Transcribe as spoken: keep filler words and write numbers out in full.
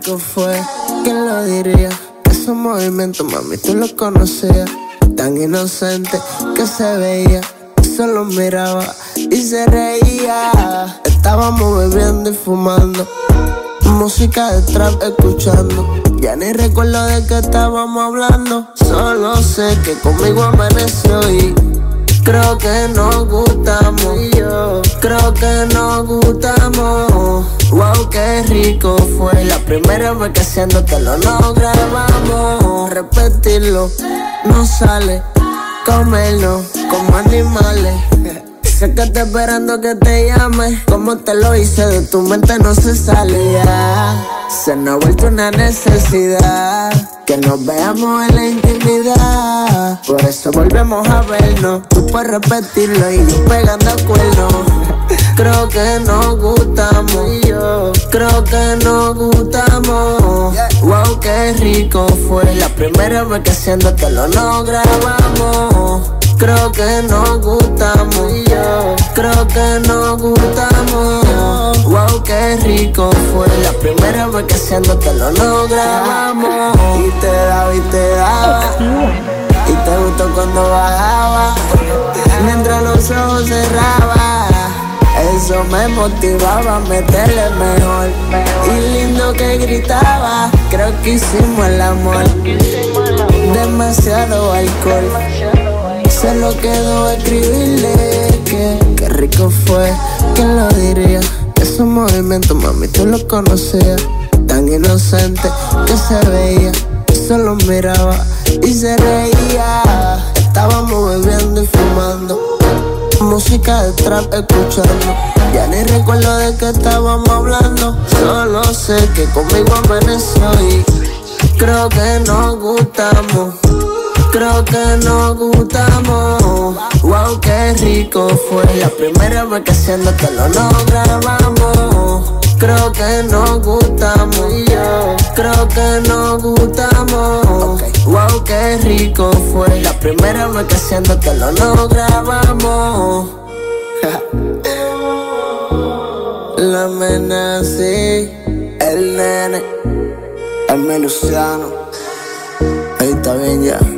rico fue, ¿quién lo diría? Esos movimientos, mami, tú los conocías. Tan inocente que se veía, solo miraba y se reía. Estábamos bebiendo y fumando, música de trap escuchando. Ya ni recuerdo de qué estábamos hablando, solo sé que conmigo amaneció y creo que nos gustamos. Y yo creo que nos gustamos. Wow, qué rico fue la primera vez que haciéndotelo no grabamos. Repetirlo no sale, comernos como animales. Sé que estoy esperando que te llame, como te lo hice, de tu mente no se sale ya. Se nos ha vuelto una necesidad que nos veamos en la intimidad. Por eso volvemos a vernos, tú puedes repetirlo y yo pegando cuernos. Creo que nos gustamos y yo creo que nos gustamos. Wow, qué rico fue la primera vez que haciéndotelo no grabamos. Creo que nos gustamos y yo creo que nos gustamos. Wow, qué rico fue la primera vez que haciéndotelo no grabamos. Y te daba y te daba, y te gustó cuando bajaba, mientras los ojos cerraba. Eso me motivaba a meterle mejor. Y lindo que gritaba, creo que hicimos el amor. Demasiado alcohol, solo quedó escribirle que qué rico fue, ¿quién lo diría? Esos movimientos, mami, tú los conocías. Tan inocente que se veía, solo miraba y se reía. Estábamos bebiendo y fumando, música de trap escuchando. Ya ni recuerdo de qué estábamos hablando, solo sé que conmigo amaneció y creo que nos gustamos. Creo que nos gustamos. Wow, qué rico fue la primera vez que haciéndotelo no grabamos. Creo que nos gustamos y yo creo que nos gustamos. Wow, qué rico fue la primera vez que haciéndotelo no grabamos. La amenaza, el nene, el Meluciano. Ahí está bien ya.